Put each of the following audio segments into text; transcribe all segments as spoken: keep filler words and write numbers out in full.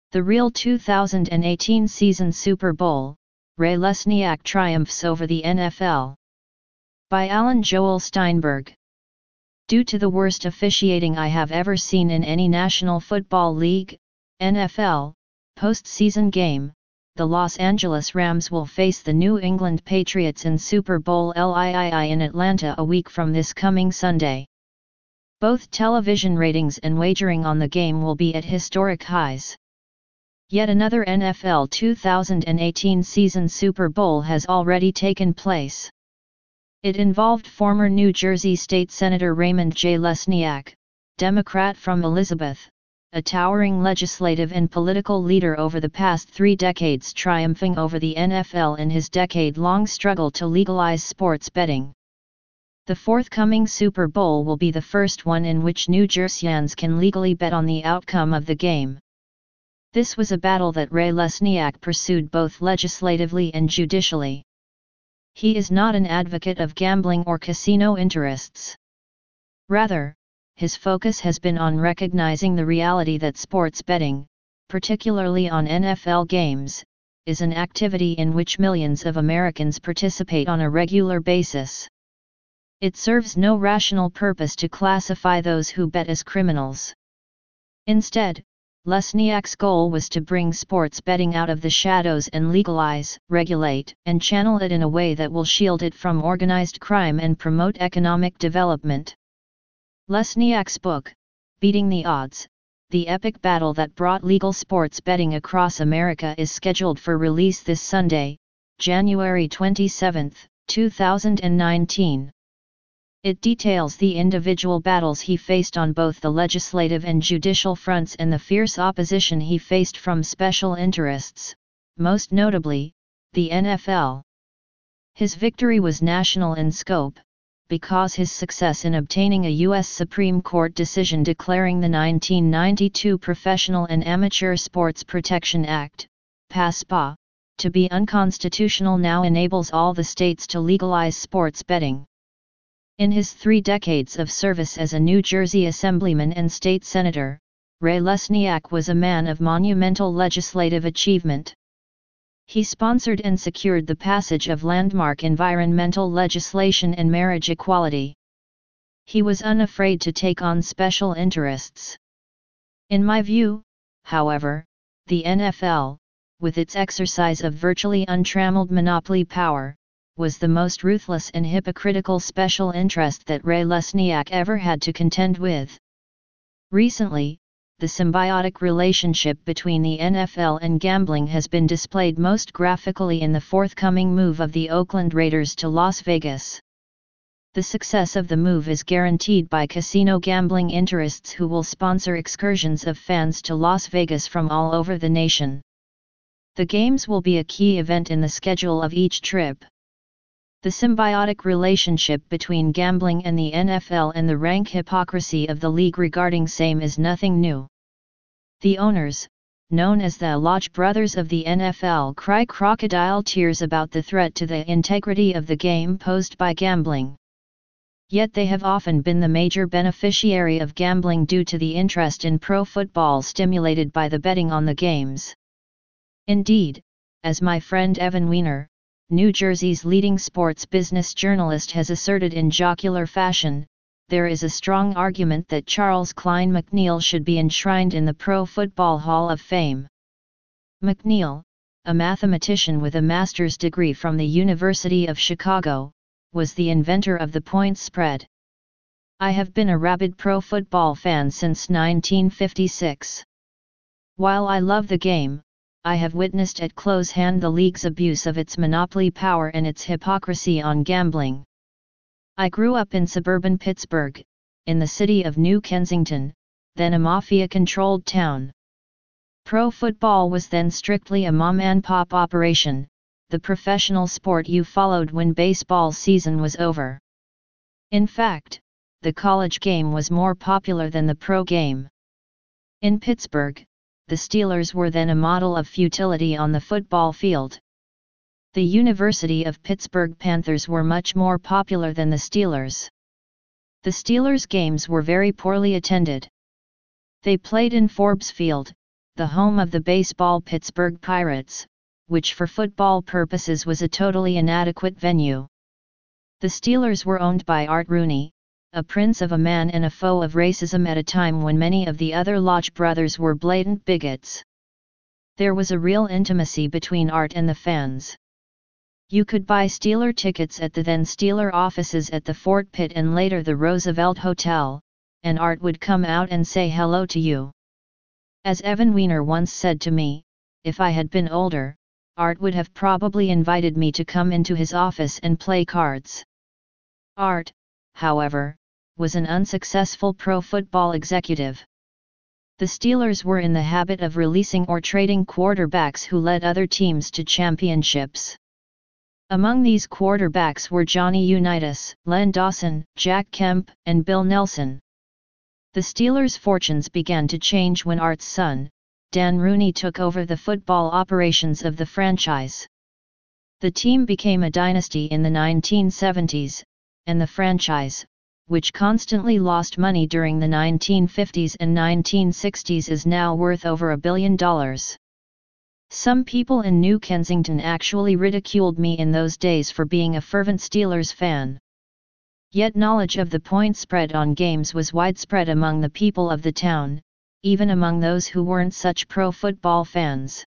The real two thousand eighteen season Super Bowl, Ray Lesniak triumphs over the N F L. By Alan Joel Steinberg. Due to the worst officiating I have ever seen in any National Football League, N F L, postseason game, the Los Angeles Rams will face the New England Patriots in Super Bowl three in Atlanta a week from this coming Sunday. Both television ratings and wagering on the game will be at historic highs. Yet another N F L two thousand eighteen season Super Bowl has already taken place. It involved former New Jersey State Senator Raymond J. Lesniak, Democrat from Elizabeth, a towering legislative and political leader over the past three decades, triumphing over the N F L in his decade-long struggle to legalize sports betting. The forthcoming Super Bowl will be the first one in which New Jerseyans can legally bet on the outcome of the game. This was a battle that Ray Lesniak pursued both legislatively and judicially. He is not an advocate of gambling or casino interests. Rather, his focus has been on recognizing the reality that sports betting, particularly on N F L games, is an activity in which millions of Americans participate on a regular basis. It serves no rational purpose to classify those who bet as criminals. Instead, Lesniak's goal was to bring sports betting out of the shadows and legalize, regulate, and channel it in a way that will shield it from organized crime and promote economic development. Lesniak's book, Beating the Odds, the epic battle that brought legal sports betting across America, is scheduled for release this Sunday, January twenty-seventh, two thousand nineteen. It details the individual battles he faced on both the legislative and judicial fronts and the fierce opposition he faced from special interests, most notably, the N F L. His victory was national in scope, because his success in obtaining a U S Supreme Court decision declaring the nineteen ninety-two Professional and Amateur Sports Protection Act, PASPA, to be unconstitutional now enables all the states to legalize sports betting. In his three decades of service as a New Jersey assemblyman and state senator, Ray Lesniak was a man of monumental legislative achievement. He sponsored and secured the passage of landmark environmental legislation and marriage equality. He was unafraid to take on special interests. In my view, however, the N F L, with its exercise of virtually untrammeled monopoly power, was the most ruthless and hypocritical special interest that Ray Lesniak ever had to contend with. Recently, the symbiotic relationship between the N F L and gambling has been displayed most graphically in the forthcoming move of the Oakland Raiders to Las Vegas. The success of the move is guaranteed by casino gambling interests who will sponsor excursions of fans to Las Vegas from all over the nation. The games will be a key event in the schedule of each trip. The symbiotic relationship between gambling and the N F L and the rank hypocrisy of the league regarding same is nothing new. The owners, known as the Lodge Brothers of the N F L, cry crocodile tears about the threat to the integrity of the game posed by gambling. Yet they have often been the major beneficiary of gambling due to the interest in pro football stimulated by the betting on the games. Indeed, as my friend Evan Weiner, New Jersey's leading sports business journalist, has asserted in jocular fashion, there is a strong argument that Charles Klein McNeil should be enshrined in the Pro Football Hall of Fame. McNeil, a mathematician with a master's degree from the University of Chicago, was the inventor of the point spread. I have been a rabid pro football fan since nineteen fifty-six. While I love the game, I have witnessed at close hand the league's abuse of its monopoly power and its hypocrisy on gambling. I grew up in suburban Pittsburgh, in the city of New Kensington, then a mafia-controlled town. Pro football was then strictly a mom-and-pop operation, the professional sport you followed when baseball season was over. In fact, the college game was more popular than the pro game. In Pittsburgh, the Steelers were then a model of futility on the football field. The University of Pittsburgh Panthers were much more popular than the Steelers. The Steelers' games were very poorly attended. They played in Forbes Field, the home of the baseball Pittsburgh Pirates, which for football purposes was a totally inadequate venue. The Steelers were owned by Art Rooney, a prince of a man and a foe of racism at a time when many of the other Lodge brothers were blatant bigots. There was a real intimacy between Art and the fans. You could buy Steeler tickets at the then Steeler offices at the Fort Pitt and later the Roosevelt Hotel, and Art would come out and say hello to you. As Evan Weiner once said to me, if I had been older, Art would have probably invited me to come into his office and play cards. Art, however, was an unsuccessful pro football executive. The Steelers were in the habit of releasing or trading quarterbacks who led other teams to championships. Among these quarterbacks were Johnny Unitas, Len Dawson, Jack Kemp, and Bill Nelson. The Steelers' fortunes began to change when Art's son, Dan Rooney, took over the football operations of the franchise. The team became a dynasty in the nineteen seventies, and the franchise, which constantly lost money during the nineteen fifties and nineteen sixties, is now worth over a billion dollars. Some people in New Kensington actually ridiculed me in those days for being a fervent Steelers fan. Yet knowledge of the point spread on games was widespread among the people of the town, even among those who weren't such pro-football fans.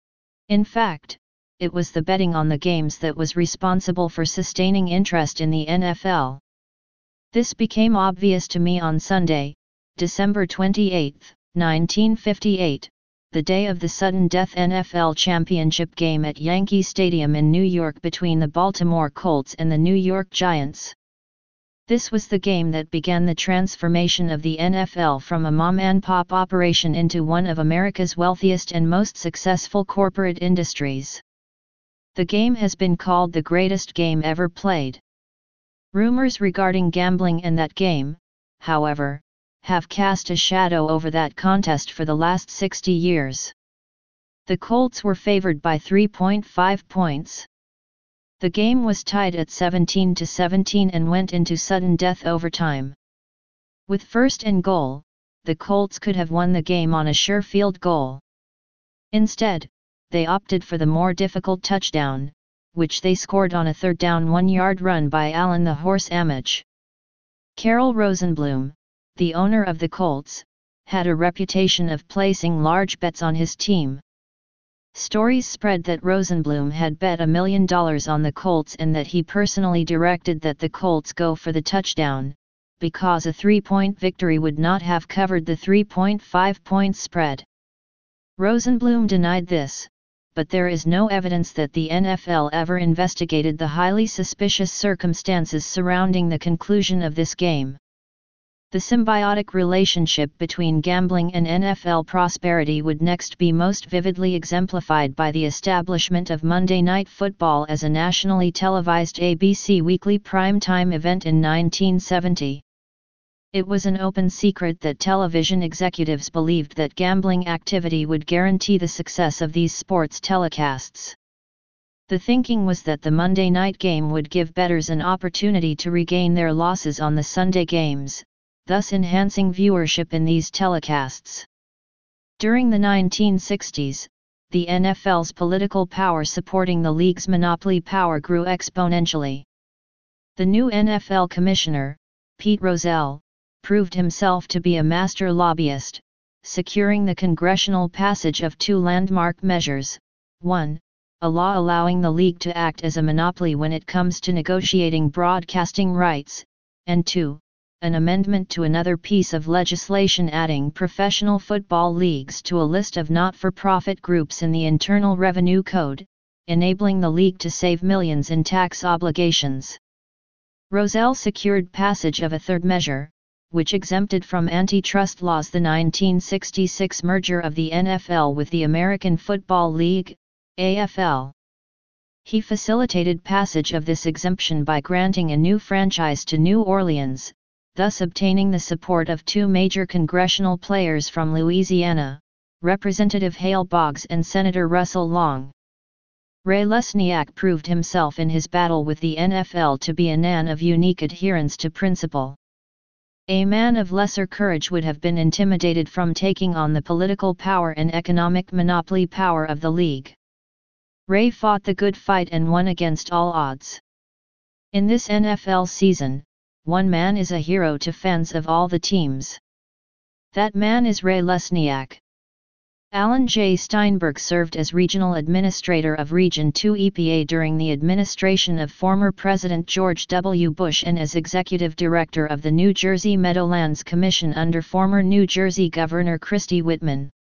In fact, it was the betting on the games that was responsible for sustaining interest in the N F L. This became obvious to me on Sunday, December twenty-eighth, nineteen fifty-eight, the day of the sudden death N F L championship game at Yankee Stadium in New York between the Baltimore Colts and the New York Giants. This was the game that began the transformation of the N F L from a mom-and-pop operation into one of America's wealthiest and most successful corporate industries. The game has been called the greatest game ever played. Rumors regarding gambling and that game, however, have cast a shadow over that contest for the last sixty years. The Colts were favored by three point five points. The game was tied at seventeen to seventeen and went into sudden death overtime. With first and goal, the Colts could have won the game on a sure field goal. Instead, they opted for the more difficult touchdown, which they scored on a third down one-yard run by Alan the Horse Amidge. Carroll Rosenblum, the owner of the Colts, had a reputation of placing large bets on his team. Stories spread that Rosenblum had bet a million dollars on the Colts and that he personally directed that the Colts go for the touchdown, because a three-point victory would not have covered the three point five point spread. Rosenblum denied this, but there is no evidence that the N F L ever investigated the highly suspicious circumstances surrounding the conclusion of this game. The symbiotic relationship between gambling and N F L prosperity would next be most vividly exemplified by the establishment of Monday Night Football as a nationally televised A B C weekly primetime event in nineteen seventy. It was an open secret that television executives believed that gambling activity would guarantee the success of these sports telecasts. The thinking was that the Monday night game would give bettors an opportunity to regain their losses on the Sunday games, thus enhancing viewership in these telecasts. During the nineteen sixties, the N F L's political power supporting the league's monopoly power grew exponentially. The new N F L commissioner, Pete Rozelle, proved himself to be a master lobbyist, securing the congressional passage of two landmark measures: one, a law allowing the league to act as a monopoly when it comes to negotiating broadcasting rights, and two, an amendment to another piece of legislation adding professional football leagues to a list of not-for-profit groups in the Internal Revenue Code, enabling the league to save millions in tax obligations. Rozelle secured passage of a third measure, which exempted from antitrust laws the nineteen sixty-six merger of the N F L with the American Football League, A F L. He facilitated passage of this exemption by granting a new franchise to New Orleans, thus obtaining the support of two major congressional players from Louisiana, Representative Hale Boggs and Senator Russell Long. Ray Lesniak proved himself in his battle with the N F L to be a man of unique adherence to principle. A man of lesser courage would have been intimidated from taking on the political power and economic monopoly power of the league. Ray fought the good fight and won against all odds. In this N F L season, one man is a hero to fans of all the teams. That man is Ray Lesniak. Alan J. Steinberg served as Regional Administrator of Region two E P A during the administration of former President George W. Bush and as Executive Director of the New Jersey Meadowlands Commission under former New Jersey Governor Christy Whitman.